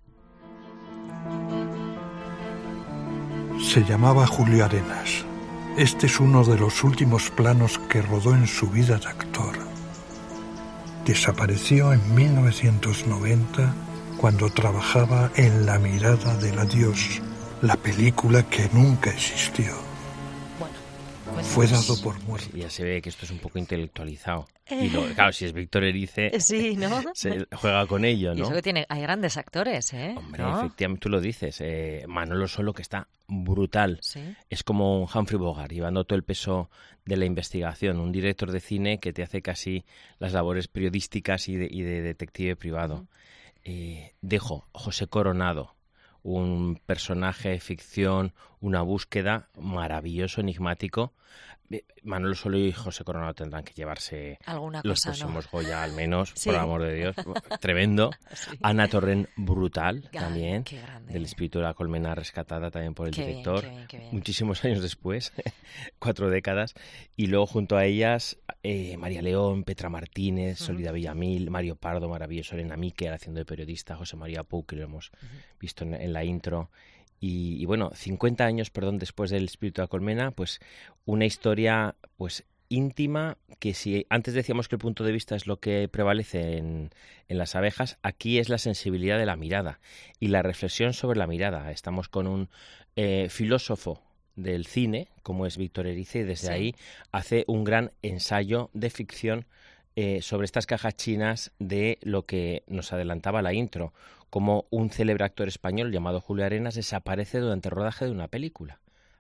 Se llamaba Julio Arenas. Este es uno de los últimos planos que rodó en su vida de actor. Desapareció en 1990 cuando trabajaba en La mirada del adiós, la película que nunca existió. Fue dado por muerto. Ya se ve que esto es un poco intelectualizado. Y claro, si es Víctor Erice, sí, ¿no? Se juega con ello, ¿no? Y eso que hay grandes actores, ¿eh? Hombre, ¿no? efectivamente, tú lo dices. Manolo Solo, que está brutal. ¿Sí? Es como un Humphrey Bogart, llevando todo el peso de la investigación. Un director de cine que te hace casi las labores periodísticas y de detective privado. Dejo José Coronado, un personaje de ficción, una búsqueda maravilloso, enigmático. Manolo Solo y José Coronado tendrán que llevarse alguna los cosa, próximos ¿no? Goya, al menos, Sí. por amor de Dios. Tremendo. Sí. Ana Torrent, brutal, también. Qué grande. Del espíritu de la colmena, rescatada también por el Qué bien, director. qué bien, qué bien. Muchísimos años después, 4 décadas. Y luego junto a ellas, María León, Petra Martínez, Solida Villamil, Mario Pardo, maravilloso, Elena Miquel, haciendo de periodista, José María Pou, que lo hemos visto en la intro. Y bueno, 50 años, después del espíritu de la colmena, pues una historia pues íntima, que si antes decíamos que el punto de vista es lo que prevalece en las abejas, aquí es la sensibilidad de la mirada y la reflexión sobre la mirada. Estamos con un filósofo del cine, como es Víctor Erice, y desde ahí hace un gran ensayo de ficción sobre estas cajas chinas de lo que nos adelantaba la intro, como un célebre actor español llamado Julio Arenas desaparece durante el rodaje de una película.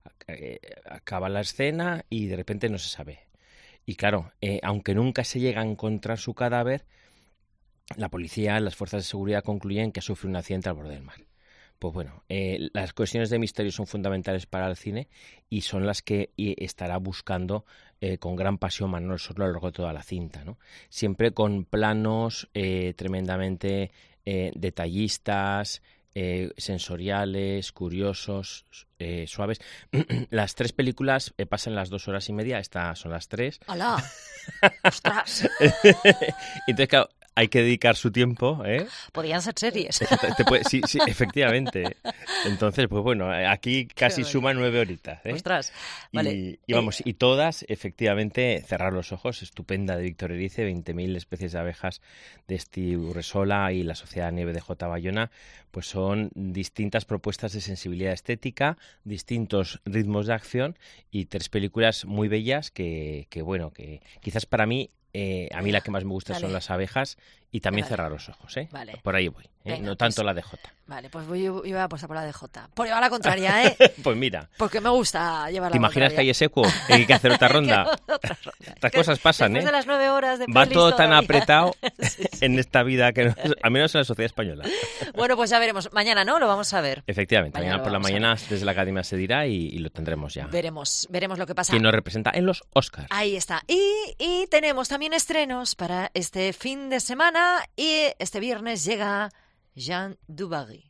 Acaba la escena y de repente no se sabe. Y claro, aunque nunca se llega a encontrar su cadáver, la policía, las fuerzas de seguridad concluyen que sufre un accidente al borde del mar. Pues bueno, las cuestiones de misterio son fundamentales para el cine y son las que estará buscando con gran pasión Manolo Solo a lo largo de toda la cinta, ¿no? Siempre con planos tremendamente detallistas, sensoriales, curiosos, suaves. Las 3 películas pasan las 2 horas y media, estas son las 3. ¡Hala! ¡Ostras! Entonces, claro, hay que dedicar su tiempo, ¿eh? Podían ser series. Sí, efectivamente. Entonces, pues bueno, aquí casi suman 9 horitas, ¿eh? Ostras, vale. Y vamos, y todas, efectivamente, cerrar los ojos, estupenda de Víctor Erice, 20.000 especies de abejas de Steve Urresola y la Sociedad Nieve de J. Bayona, pues son distintas propuestas de sensibilidad estética, distintos ritmos de acción y 3 películas muy bellas que bueno, que quizás para mí, a mí la que más me gusta son las abejas y también cerrar los ojos, ¿eh? Vale. Por ahí voy, Venga, no tanto pues, la DJ. Vale, pues yo voy a apostar por la DJ. Por llevar la contraria, ¿eh? Pues mira. Porque me gusta llevar la ¿Te imaginas contraria. que hay ese eco? Hay que hacer otra ronda. Estas cosas pasan, Después de las 9 horas de Va pelis todo tan todavía. apretado en esta vida, que al menos en la sociedad española. Bueno, pues ya veremos. Mañana, ¿no? Lo vamos a ver. Efectivamente, mañana por la vamos a mañana desde la Academia se dirá y lo tendremos ya. Veremos lo que pasa. ¿Quién nos representa en los Oscars? Ahí está. Y tenemos también estrenos para este fin de semana y este viernes llega Jean Dubarry.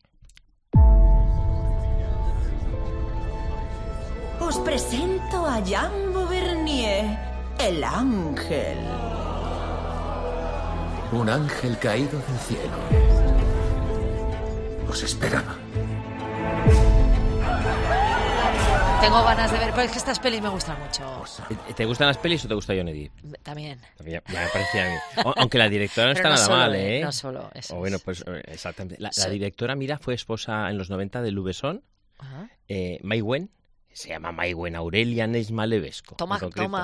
Os presento a Jean Beauvernier, el ángel. Un ángel caído del cielo. Os esperaba. Tengo ganas de ver, pero es que estas pelis me gustan mucho. ¿Te gustan las pelis o te gusta Johnny Depp? También. Me parecía a mí. Aunque la directora no está Pero no nada solo, mal, ¿eh? No solo, eso bueno, es. pues exactamente. La directora, mira, fue esposa en los 90 de Luc Besson, Mai Wen. Se llama Mai Wen Aurelia Neisma Levesco. Toma.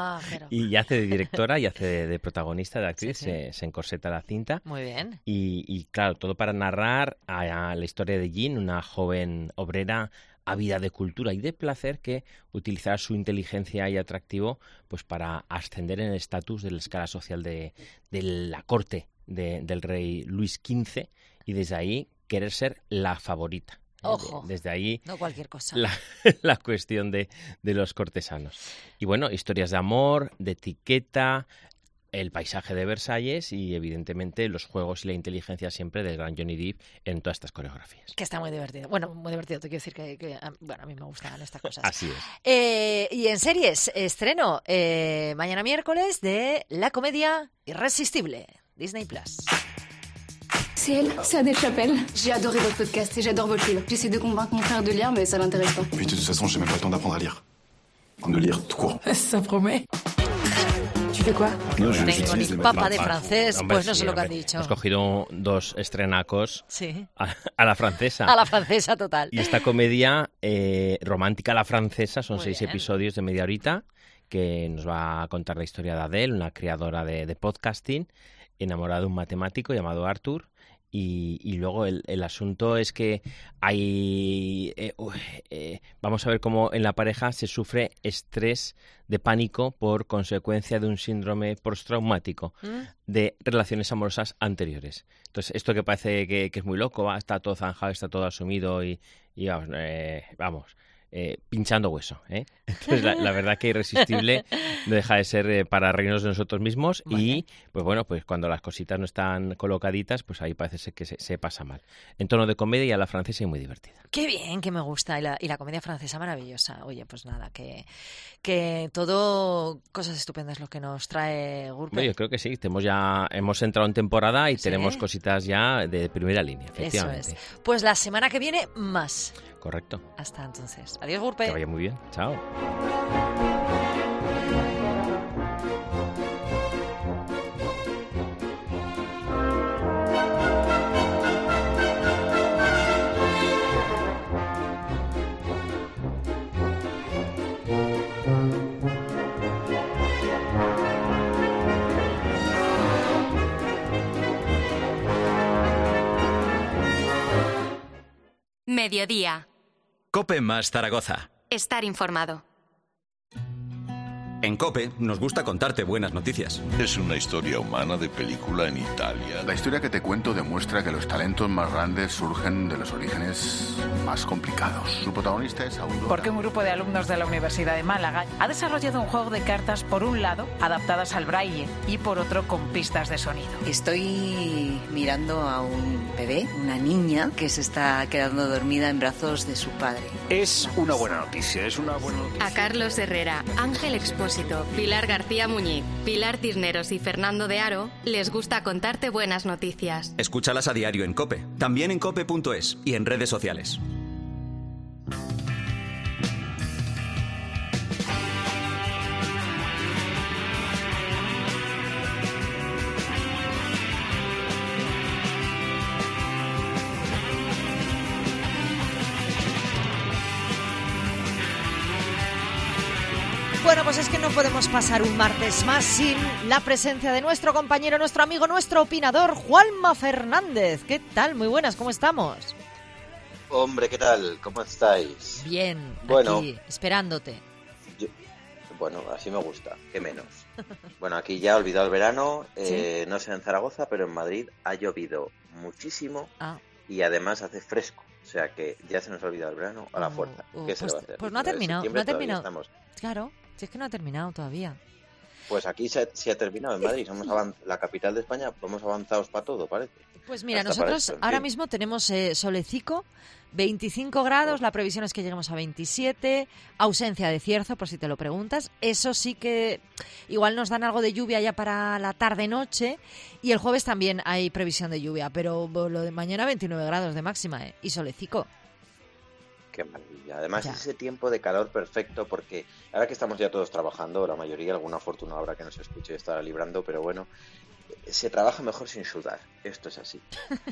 Y hace de directora y hace de protagonista, de actriz, sí. Se encorseta la cinta. Muy bien. Y claro, todo para narrar a la historia de Jean, una joven obrera ávida de cultura y de placer que utilizará su inteligencia y atractivo pues para ascender en el estatus de la escala social de la corte del rey Luis XV y desde ahí querer ser la favorita. Ojo, desde ahí no cualquier cosa. La cuestión de los cortesanos. Y bueno, historias de amor, de etiqueta, el paisaje de Versalles y evidentemente los juegos y la inteligencia siempre del gran Johnny Depp en todas estas coreografías. Que está muy divertido. Bueno, muy divertido, te quiero decir que a mí me gustan estas cosas. Así es. Y en series, estreno mañana miércoles de la comedia Irresistible, Disney Plus. C'est elle, c'est Adèle Chapelle. J'ai adoré votre podcast et j'adore votre livre. J'essaie de convaincre mon frère de lire, mais ça l'intéresse pas. Puis de toute façon, j'ai même pas le temps d'apprendre à lire. De lire, tout court. Ça promet. ¿Tu fais quoi? No, Tengo ni papa de francés, Hombre, pues no sí, sé lo que han hombre. dicho. Hemos cogido 2 estrenacos Sí. a la francesa. A la francesa, total. Y esta comedia romántica a la francesa son Muy 6 bien. episodios de media horita que nos va a contar la historia de Adele, una creadora de podcasting, enamorada de un matemático llamado Arthur. Y luego el asunto es que hay vamos a ver cómo en la pareja se sufre estrés de pánico por consecuencia de un síndrome postraumático de relaciones amorosas anteriores. Entonces, esto que parece que es muy loco, está todo zanjado, está todo asumido y vamos, pinchando hueso, ¿eh? Entonces la verdad que Irresistible no deja de ser para reírnos de nosotros mismos. Vale. Y pues bueno, pues cuando las cositas no están colocaditas, pues ahí parece ser que se pasa mal. En tono de comedia y a la francesa y muy divertida. Qué bien, que me gusta. Y la comedia francesa maravillosa. Oye, pues nada, que todo cosas estupendas lo que nos trae Gurpe. Bueno, yo creo que sí, hemos entrado en temporada y tenemos cositas ya de primera línea, efectivamente. Eso es. Pues la semana que viene más. Correcto. Hasta entonces. Adiós, Gurpe. Que vaya muy bien. Chao. Mediodía. COPE más Zaragoza. Estar informado. En COPE nos gusta contarte buenas noticias. Es una historia humana de película en Italia. La historia que te cuento demuestra que los talentos más grandes surgen de los orígenes más complicados. Su protagonista es Aurora. Porque un grupo de alumnos de la Universidad de Málaga ha desarrollado un juego de cartas, por un lado, adaptadas al braille y por otro, con pistas de sonido. Estoy mirando a un bebé, una niña, que se está quedando dormida en brazos de su padre. Es una buena noticia, A Carlos Herrera, Ángel Expósito, Pilar García Muñiz, Pilar Cisneros y Fernando de Aro les gusta contarte buenas noticias. Escúchalas a diario en COPE, también en cope.es y en redes sociales. Bueno, pues es que no podemos pasar un martes más sin la presencia de nuestro compañero, nuestro amigo, nuestro opinador, Juanma Fernández. ¿Qué tal? Muy buenas, ¿cómo estamos? Hombre, ¿qué tal? ¿Cómo estáis? Bien, bueno, aquí, esperándote. Bueno, así me gusta, qué menos. Bueno, aquí ya ha olvidado el verano, ¿sí? No sé en Zaragoza, pero en Madrid ha llovido muchísimo y además hace fresco. O sea que ya se nos ha olvidado el verano a la fuerza. ¿Qué se le va a hacer? Pues no ha terminado, no ha terminado. Claro, si es que no ha terminado todavía. Pues aquí sí ha terminado en Madrid, somos la capital de España, vamos avanzados para todo, parece. Pues mira, nosotros ahora mismo tenemos solecico, 25 grados, la previsión es que lleguemos a 27, ausencia de cierzo, por si te lo preguntas. Eso sí que igual nos dan algo de lluvia ya para la tarde-noche, y el jueves también hay previsión de lluvia, pero lo de mañana 29 grados de máxima, y solecico. Qué maravilla. Además, es ese tiempo de calor perfecto, porque ahora que estamos ya todos trabajando, la mayoría, alguna fortuna habrá que nos escuche y estará librando, pero bueno, se trabaja mejor sin sudar. Esto es así.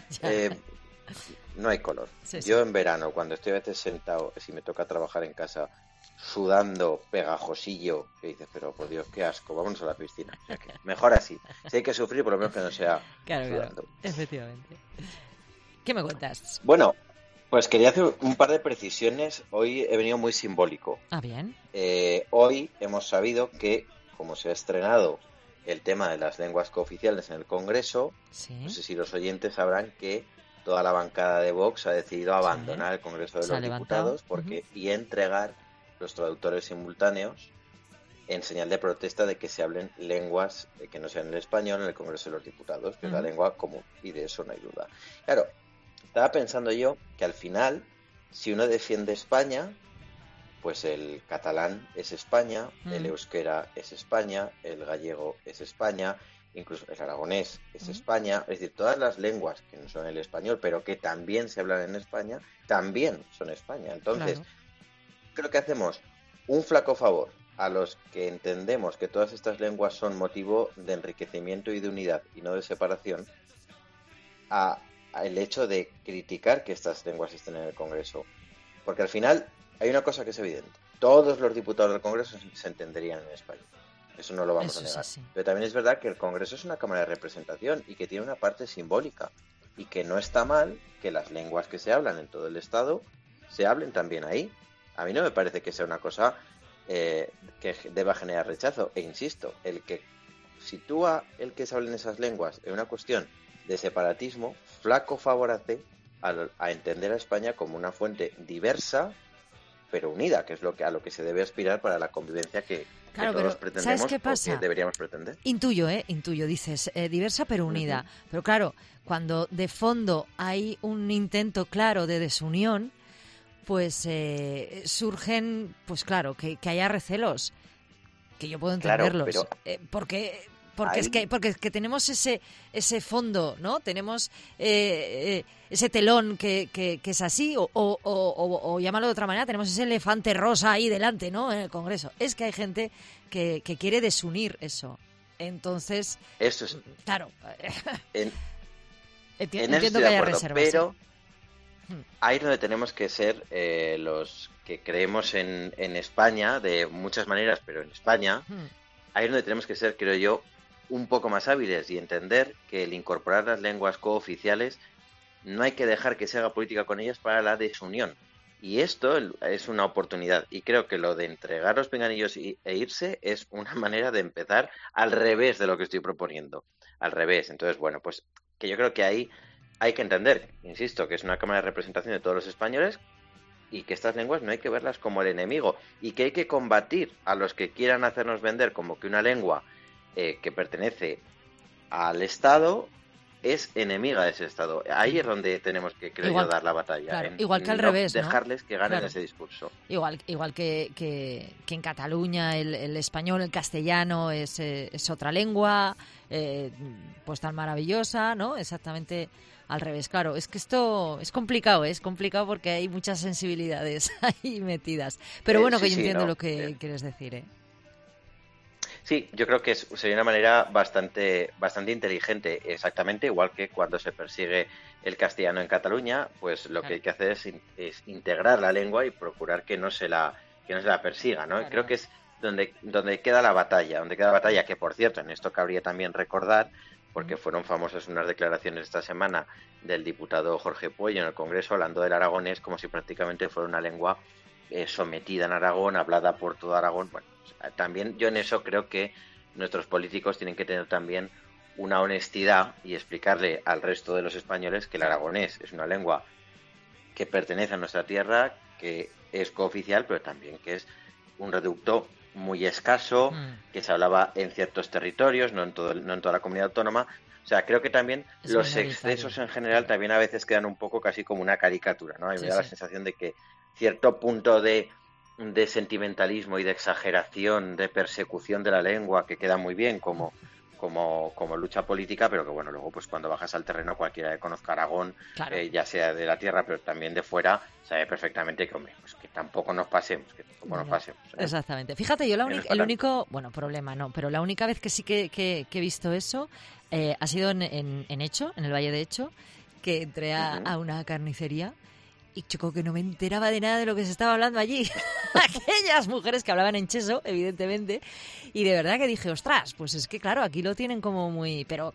No hay color. Sí. Yo en verano, cuando estoy a veces sentado, si me toca trabajar en casa, sudando, pegajosillo, que dices, pero por Dios, qué asco, vámonos a la piscina. O sea, mejor así. Si hay que sufrir, por lo menos que no sea sudando. Claro, efectivamente. ¿Qué me cuentas? Bueno, pues quería hacer un par de precisiones. Hoy he venido muy simbólico. Ah, bien. Hoy hemos sabido que, como se ha estrenado el tema de las lenguas cooficiales en el Congreso, no sé si los oyentes sabrán que toda la bancada de Vox ha decidido abandonar el Congreso de los Diputados y entregar los traductores simultáneos en señal de protesta de que se hablen lenguas que no sean el español en el Congreso de los Diputados, que es la lengua común, y de eso no hay duda. Claro, estaba pensando yo que al final, si uno defiende España, pues el catalán es España, el euskera es España, el gallego es España, incluso el aragonés es España, es decir, todas las lenguas que no son el español, pero que también se hablan en España, también son España. Entonces, creo que hacemos un flaco favor a los que entendemos que todas estas lenguas son motivo de enriquecimiento y de unidad y no de separación, el hecho de criticar que estas lenguas estén en el Congreso. Porque al final hay una cosa que es evidente. Todos los diputados del Congreso se entenderían en español. Eso no lo vamos a negar. Sí. Pero también es verdad que el Congreso es una cámara de representación y que tiene una parte simbólica. Y que no está mal que las lenguas que se hablan en todo el Estado se hablen también ahí. A mí no me parece que sea una cosa que deba generar rechazo. E insisto, el que sitúa el que se hablen esas lenguas en una cuestión de flaco favor hace a entender a España como una fuente diversa, pero unida, que es a lo que se debe aspirar para la convivencia que todos pretendemos. ¿Sabes qué pasa? O que deberíamos pretender. Intuyo, dices, diversa pero unida. Pero claro, cuando de fondo hay un intento claro de desunión, pues surgen, pues claro, que haya recelos, que yo puedo entenderlos, claro, porque es que tenemos ese fondo, ¿no? Tenemos ese telón que es así, o llámalo de otra manera, tenemos ese elefante rosa ahí delante, ¿no? En el Congreso. Es que hay gente que quiere desunir eso. Entonces, eso es, claro, entiendo que haya reservas. Pero ahí es donde tenemos que ser los que creemos en España, de muchas maneras, pero en España, ahí es donde tenemos que ser, creo yo, un poco más hábiles y entender que el incorporar las lenguas cooficiales no hay que dejar que se haga política con ellas para la desunión. Y esto es una oportunidad. Y creo que lo de entregar los pinganillos e irse es una manera de empezar al revés de lo que estoy proponiendo. Al revés. Entonces, bueno, pues que yo creo que ahí hay que entender, insisto, que es una Cámara de Representación de todos los españoles y que estas lenguas no hay que verlas como el enemigo y que hay que combatir a los que quieran hacernos vender como que una lengua que pertenece al Estado es enemiga de ese Estado. Ahí es donde tenemos que, creo yo, dar la batalla. Claro, igual que al revés, ¿no? Dejarles que ganen ese discurso. Igual que en Cataluña el español, el castellano es otra lengua, pues tan maravillosa, ¿no? Exactamente al revés. Claro, es que esto es complicado porque hay muchas sensibilidades ahí metidas. Pero bueno, que yo entiendo lo que quieres decir, Sí, yo creo que sería una manera bastante inteligente, exactamente igual que cuando se persigue el castellano en Cataluña, pues lo que hay que hacer es integrar la lengua y procurar que no se la persiga, ¿no? Claro. Creo que es donde queda la batalla, que por cierto, en esto cabría también recordar, porque fueron famosas unas declaraciones esta semana del diputado Jorge Puello en el Congreso hablando del aragonés como si prácticamente fuera una lengua sometida en Aragón, hablada por todo Aragón. Bueno, también yo en eso creo que nuestros políticos tienen que tener también una honestidad y explicarle al resto de los españoles que el aragonés es una lengua que pertenece a nuestra tierra, que es cooficial, pero también que es un reducto muy escaso, que se hablaba en ciertos territorios, no en toda la comunidad autónoma. O sea, creo que también los excesos en general también a veces quedan un poco casi como una caricatura, ¿no? A mí me da la sensación de que cierto punto de sentimentalismo y de exageración, de persecución de la lengua, que queda muy bien como lucha política, pero que bueno, luego pues cuando bajas al terreno, cualquiera que conozca Aragón, claro, ya sea de la tierra, pero también de fuera, sabe perfectamente que, hombre, pues que tampoco nos pasemos, Exactamente. Fíjate, yo el único, problema no, pero la única vez que sí que he visto eso ha sido en Echo, en el Valle de Echo, que entré a una carnicería y chico, que no me enteraba de nada de lo que se estaba hablando allí. Aquellas mujeres que hablaban en cheso, evidentemente, y de verdad que dije, ostras, pues es que claro, aquí lo tienen como muy, pero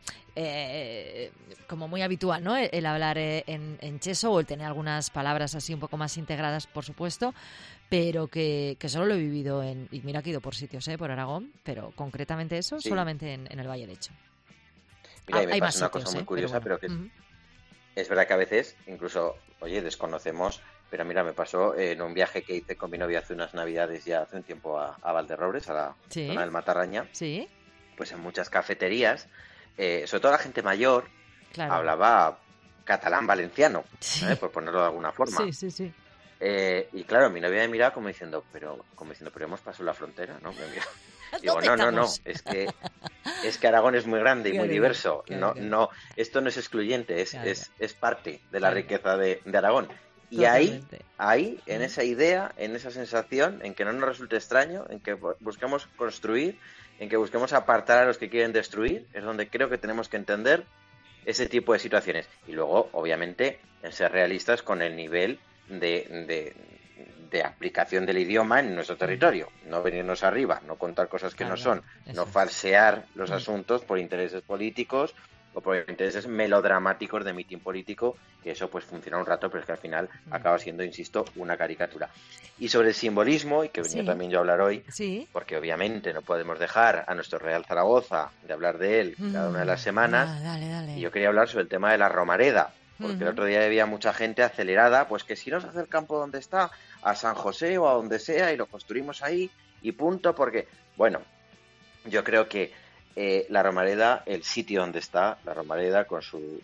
como muy habitual, ¿no? El hablar en cheso o el tener algunas palabras así un poco más integradas, por supuesto, pero que solo lo he vivido y mira que he ido por sitios, por Aragón, pero concretamente eso, solamente en el Valle de Echo. Mira, me pasa una cosa muy curiosa, pero que es verdad que a veces incluso, desconocemos, pero mira, me pasó en un viaje que hice con mi novia hace unas navidades, ya hace un tiempo, a Valderrobres, a la zona del Matarraña. Sí. Pues en muchas cafeterías, sobre todo la gente mayor, hablaba catalán valenciano, por ponerlo de alguna forma. Sí. Y claro, mi novia me miraba como diciendo, pero hemos pasado la frontera, ¿no? Digo, no, es que Aragón es muy grande y muy diverso. No, esto no es excluyente, es parte de la riqueza de Aragón. Y ahí, en esa idea, en esa sensación, en que no nos resulte extraño, en que busquemos construir, en que busquemos apartar a los que quieren destruir, es donde creo que tenemos que entender ese tipo de situaciones. Y luego, obviamente, en ser realistas con el nivel de aplicación del idioma en nuestro territorio, no venirnos arriba, no contar cosas que no son, no falsear los asuntos por intereses políticos o por intereses melodramáticos de mitin político, que eso pues funciona un rato, pero es que al final acaba siendo, insisto, una caricatura. Y sobre el simbolismo, y que venía también yo a hablar hoy, porque obviamente no podemos dejar a nuestro Real Zaragoza de hablar de él cada una de las semanas, dale. Y yo quería hablar sobre el tema de la Romareda, porque el otro día había mucha gente acelerada, pues que si no se hace el campo donde está, a San José o a donde sea y lo construimos ahí y punto, porque, bueno, yo creo que la Romareda, el sitio donde está la Romareda con su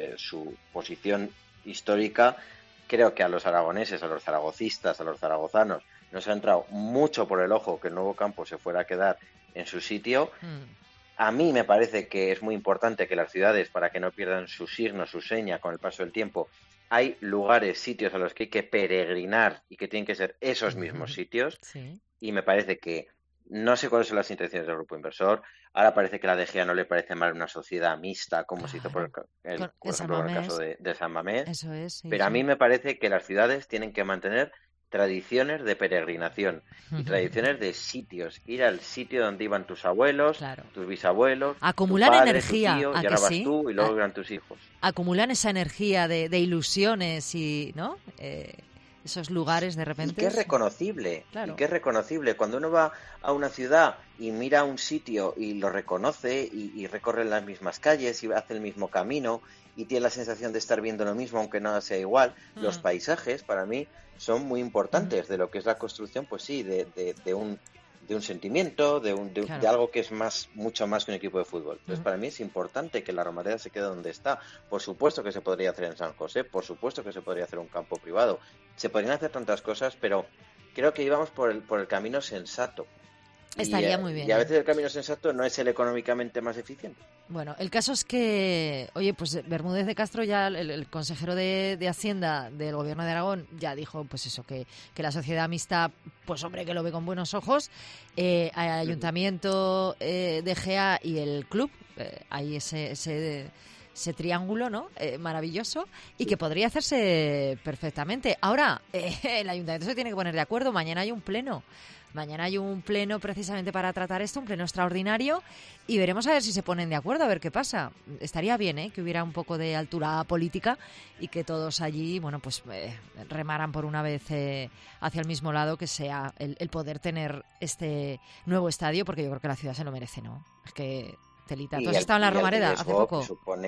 posición histórica, creo que a los aragoneses, a los zaragocistas, a los zaragozanos, nos ha entrado mucho por el ojo que el nuevo campo se fuera a quedar en su sitio. A mí me parece que es muy importante que las ciudades, para que no pierdan su signo, su seña con el paso del tiempo, hay lugares, sitios a los que hay que peregrinar y que tienen que ser esos mismos sitios. Sí. Y me parece que no sé cuáles son las intenciones del grupo inversor. Ahora parece que a la DGA no le parece mal una sociedad mixta, como se hizo por ejemplo en el caso de San Mamés. Eso es, sí, pero a mí me parece que las ciudades tienen que mantener tradiciones de peregrinación y tradiciones de sitios. Ir al sitio donde iban tus abuelos, tus bisabuelos, acumular tu padre, energía, tu tío, y ahora vas tú y luego irán tus hijos. Acumulan esa energía de ilusiones y, ¿no? Esos lugares de repente. Y que es reconocible, claro. Y que es reconocible. Cuando uno va a una ciudad y mira un sitio y lo reconoce y recorre las mismas calles y hace el mismo camino y tiene la sensación de estar viendo lo mismo aunque nada sea igual, los paisajes para mí son muy importantes de lo que es la construcción, pues sí, de un sentimiento, de algo que es mucho más que un equipo de fútbol. Entonces, para mí es importante que la Romareda se quede donde está. Por supuesto que se podría hacer en San José, por supuesto que se podría hacer un campo privado. Se podrían hacer tantas cosas, pero creo que íbamos por el camino sensato. Estaría muy bien. Y a veces el camino sensato no es el económicamente más eficiente. Bueno, el caso es que, oye, pues Bermúdez de Castro, ya el consejero de Hacienda del Gobierno de Aragón, ya dijo, pues eso, que la sociedad mixta, pues hombre, que lo ve con buenos ojos. Ayuntamiento, DGA y el club, hay ese triángulo, ¿no? Maravilloso, y que podría hacerse perfectamente. Ahora, el ayuntamiento se tiene que poner de acuerdo. Mañana hay un pleno. Mañana hay un pleno precisamente para tratar esto, un pleno extraordinario, y veremos a ver si se ponen de acuerdo, a ver qué pasa. Estaría bien, que hubiera un poco de altura política y que todos allí, bueno, pues remaran por una vez hacia el mismo lado, que sea el poder tener este nuevo estadio, porque yo creo que la ciudad se lo merece, ¿no? Es que, telita. ¿Tú has estado en la Romareda hace poco?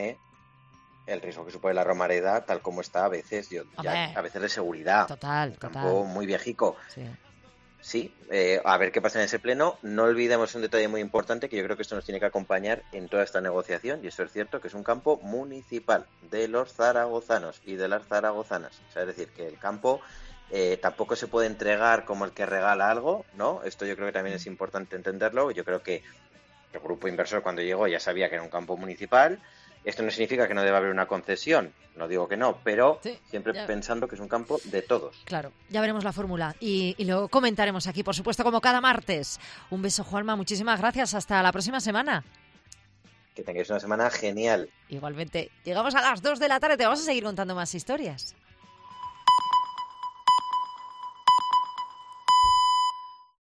El riesgo que supone la Romareda, tal como está, a veces a veces de seguridad. Total. Campo muy viejico. Sí. Sí, a ver qué pasa en ese pleno. No olvidemos un detalle muy importante, que yo creo que esto nos tiene que acompañar en toda esta negociación, y esto es cierto, que es un campo municipal de los zaragozanos y de las zaragozanas. O sea, es decir, que el campo tampoco se puede entregar como el que regala algo, ¿no? Esto yo creo que también es importante entenderlo. Yo creo que el grupo inversor, cuando llegó, ya sabía que era un campo municipal. Esto no significa que no deba haber una concesión, no digo que no, pero siempre pensando que es un campo de todos. Claro, ya veremos la fórmula y lo comentaremos aquí, por supuesto, como cada martes. Un beso, Juanma, muchísimas gracias, hasta la próxima semana. Que tengáis una semana genial. Igualmente, llegamos a las 2 de la tarde, te vamos a seguir contando más historias.